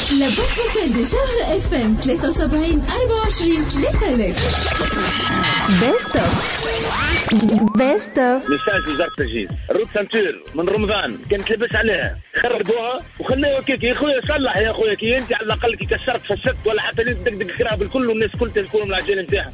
لابد فوكال دي جوهرة اف ام 73 24 3000. بيست اوف ميساج وزارة التجهيز. الروت سانتور من رمضان كانت لبس عليها خربوها وخليها كيك يا خويا صلح يا خويا كي انت على الاقل كي كسرت فسدت ولا حتى تدقدق كراها بالكل والناس كل تكون من العجين نتاعها.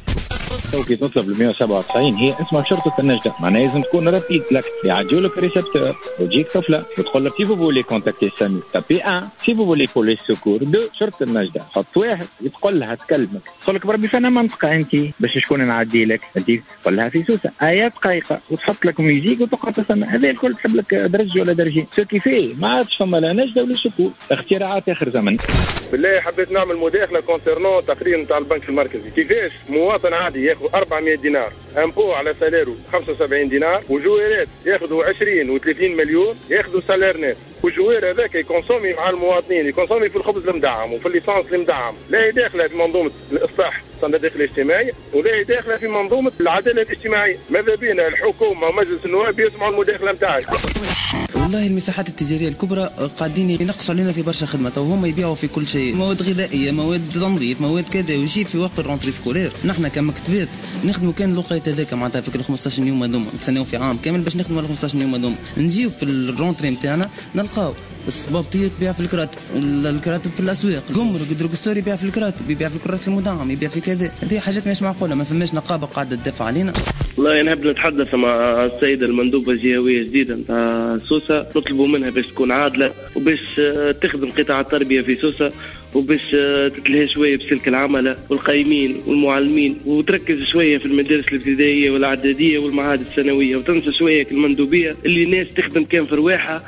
كي تطلب ال 197 هي اسمها شرطة النجدة، معناها لازم تكون رابيد لك يعديوا لك ريسبتور وتجيك طفلة وتقول لك سي فو فولي كونتاكتي سامي تابي 1 سي فو فولي بوليس سكور 2 شرطة النجدة حط واحد تقول لها تكلمك تقول لك بربي فانا منطقة انت باش شكون نعدي لك انت تقول لها في سوسة آيات دقيقة وتحط لك ميوزيك وتقعد تسمع هذا الكل تحب لك درجة ولا درجين سو كيفاه ما عادش فما لا نجدة ولا سكور اختراعات آخر زمن. بالله حبيت نعمل مداخلة كونسيرنون تقرير نتاع البنك المركزي كيفاش مواطن عادي ياخذ 400 دينار امبو على ساليرو 75 دينار وجويرات ياخذوا 20 و30 مليون ياخذوا سالير نت والجوير هذاك يكونسومي مع المواطنين يكونسومي في الخبز المدعم وفي الليسانس المدعم لا هي داخله في منظومه الاصلاح الصندوق الاجتماعي ولا هي داخله في منظومه العداله الاجتماعيه. ماذا بينا الحكومه ومجلس النواب يسمعوا المداخله نتاعك. والله المساحات التجاريه الكبرى قاعدين ينقصوا علينا في برشا خدمات وهم يبيعوا في كل شيء مواد غذائيه مواد تنظيف مواد كذا ويجي في وقت الرونتري سكولير نحن كمكتبات نخدموا كان الوقت هذاك معناتها فكره 15 يوم هذوما نتسناو في عام كامل باش نخدموا على 15 يوم هذوما نجيو في الرونتري نتاعنا نلقاو الصبابطيه تبيع في الكراتب في الاسواق قمرق دروغ ستوري يبيع في الكراتب يبيع في الكراس المدعم يبيع في كذا هذه حاجات مش معقوله ما فماش نقابه قاعده تدافع علينا. والله نحب نتحدث مع السيده المندوبه الجهويه جديده نتاع سوسه نطلبوا منها باش تكون عادله وباش تخدم قطاع التربيه في سوسه وباش تتلهي شويه بسلك العمله والقايمين والمعلمين وتركز شويه في المدارس الابتدائيه والاعداديه والمعاهد الثانويه وتنسى شويه المندوبيه اللي الناس تخدم كان في رواحها.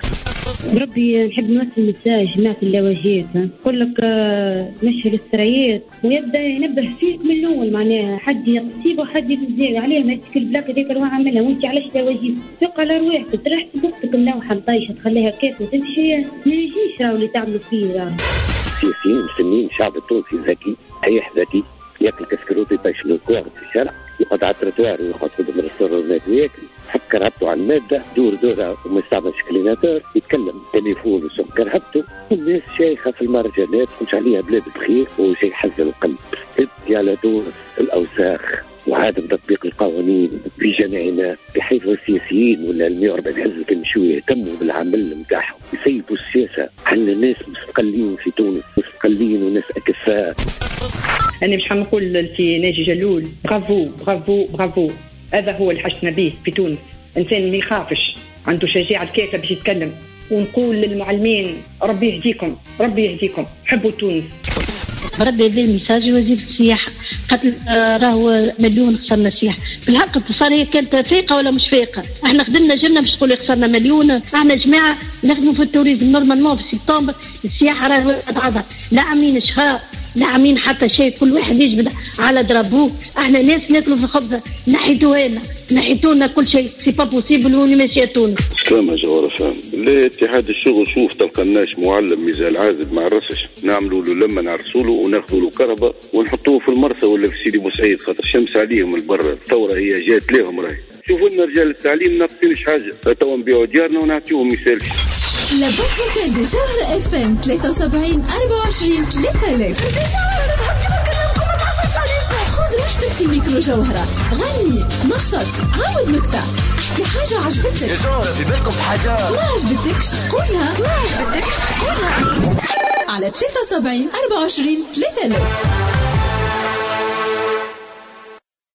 بربي نحب نمثل مساج جماعة اللاواجيات نقول لك نشر السرايات ويبدا ينبه فيك من الاول معناها حد يقصيبه وحد يتزاوي عليه ما يتكل بلاك هذيك روح عملها وانت علاش لاواجيات ثق على رواحك تريح بوقتك ملوحه مطيشه تخليها كيف وتمشي ما يجيش راهو اللي تعملوا فيه سياسيين مسنين الشعب التونسي ذكي هيح ذكي ياكل كسكروتي باش من الكوار في الشارع يقعد على التروار ويقعد قدام الريستورانات وياكل حك رهبته على الماده دورة وما يستعملش كليناتور يتكلم تليفون وسكر رهبته والناس شايخه في المهرجانات مش عليها بلاد بخير وشيء حزن القلب ابكي على تونس الاوساخ وعدم تطبيق القوانين في جميعنا بحيث السياسيين ولا 140 حزب كنمشيو يهتموا بالعمل نتاعهم يسيبوا السياسه. حنا ناس مستقلين في تونس مستقلين وناس اكفاء. أنا مش حنقول لتي ناجي جلول برافو برافو برافو هذا هو اللي حشنا به في تونس إنسان ما يخافش عنده شجاعة الكافة باش يتكلم ونقول للمعلمين ربي يهديكم ربي يهديكم حبوا تونس. برد هذا المساج وزير السياحة قتل راهو مليون خسرنا السياحة بالحق اتصال هي كانت فايقة ولا مش فايقة احنا خدمنا جنة باش تقول خسرنا مليون احنا جماعة نخدموا في التوريزم نورمالمون في سبتمبر السياحة راهو بعضها لا عاملين شهر لا عاملين حتى شيء كل واحد يجبد على درابوه احنا ناس ناكلوا في الخبزة نحيتونا كل شيء سي با بوسيبل وني ماشي تونس. سلام يا جوهر فهم ليه اتحاد الشغل شوف تلقى الناس معلم ميزان عازب مع الرسش نعملوا له لما نعرسوا له وناخذوا له كهرباء ونحطوه في المرسى ولا في سيدي بوسعيد خاطر الشمس عليهم البر الثوره هي جات لهم راهي شوفوا لنا رجال التعليم ناقصينش حاجه تو نبيعوا ديارنا ونعطيوهم مثال. لابد فوكال دي جوهرة اف ام 73 24 3000. خذ راحتك في ميكرو جوهرة غني نشط عاود نكتة احكي حاجة عجبتك يا جوهرة في بالكم حاجة ما عجبتكش قولها على 73 24 3000.